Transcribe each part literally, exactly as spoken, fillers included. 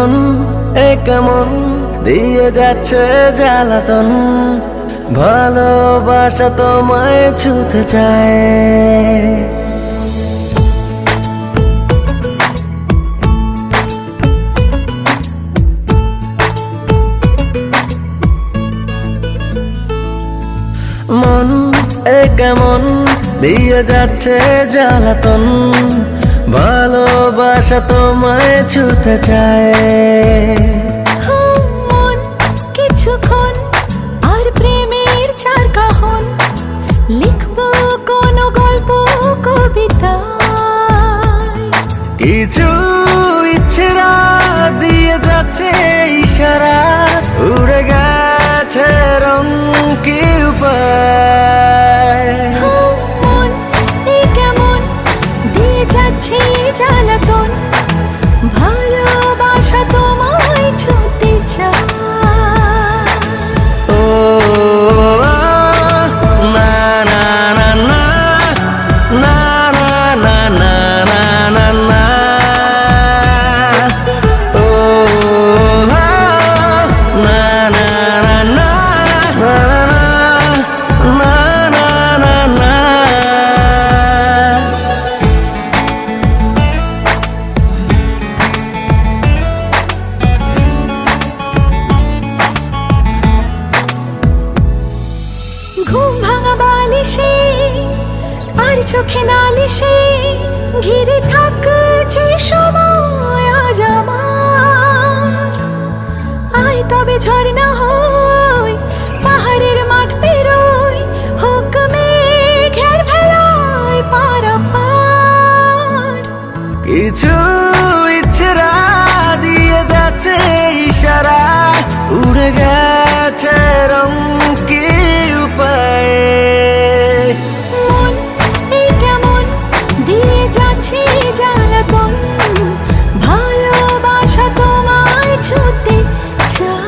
মন এ কেমন দিয়ে যাচ্ছে জ্বালাতন, ভালোবাসা তোমায় ছুতে চায়। মন এ কেমন দিয়ে যাচ্ছে জ্বালাতন, ভালোবাসা তোমায় ছুতে চায়। মন কিছুক্ষণ আর প্রেমের চার কাহন, লিখবো কোনো গল্প কবিতা। কিছু ইচ্ছেরা দিয়ে যাচ্ছে ইশারা, উড়ে গেছে রং কি উপায়। মন এ কেমন দিয়ে যাচ্ছে জ্বালাতন, ভালোবাসা তোমায় ছুতে চায়। ও না না না না না না না না না না, ও না না না না না না না না। ঘুম ভাঙা বালিশে আর চোখে নালিশে, ঘিরে থাকছে সময় আজ আমার। আয় তবে ঝর্ণা হই, পাহাড়ের মাঠ পেরোই, হোক মেঘের ভেলায় পারাপার। কিছু ইচ্ছেরা দিয়ে যাচ্ছে ইশারা, উড়ে গেছে রং কি উপায়। মন এই কেমন দিয়ে যাচ্ছে জ্বালাতন, ভালোবাসা তোমায় ছুতে চায়।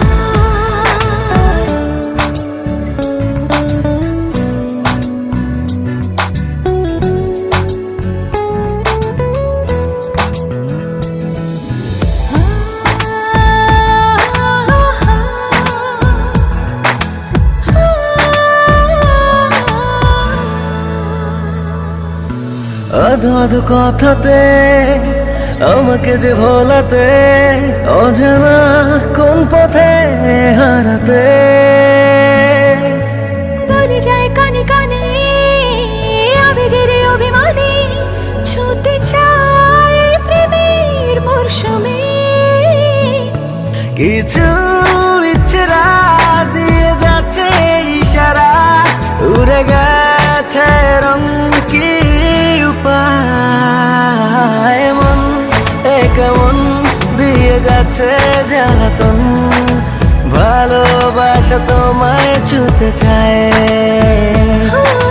আধো আধো কথাতে আমাকে যে ভোলাতে, অজানা কোন পথে হারাতে। বলে যায় কানে কানে আবেগের অভিমানে, ছুতে চায় প্রেমের মরশুমে। কিছু ইচ্ছেরা দিয়ে যাচ্ছে ইশারা, উড়ে গেছে রং কি উপায়। মন এ কেমন দিয়ে যাচ্ছে জ্বালাতন, ভালোবাসা তোমায় ছুতে চায়।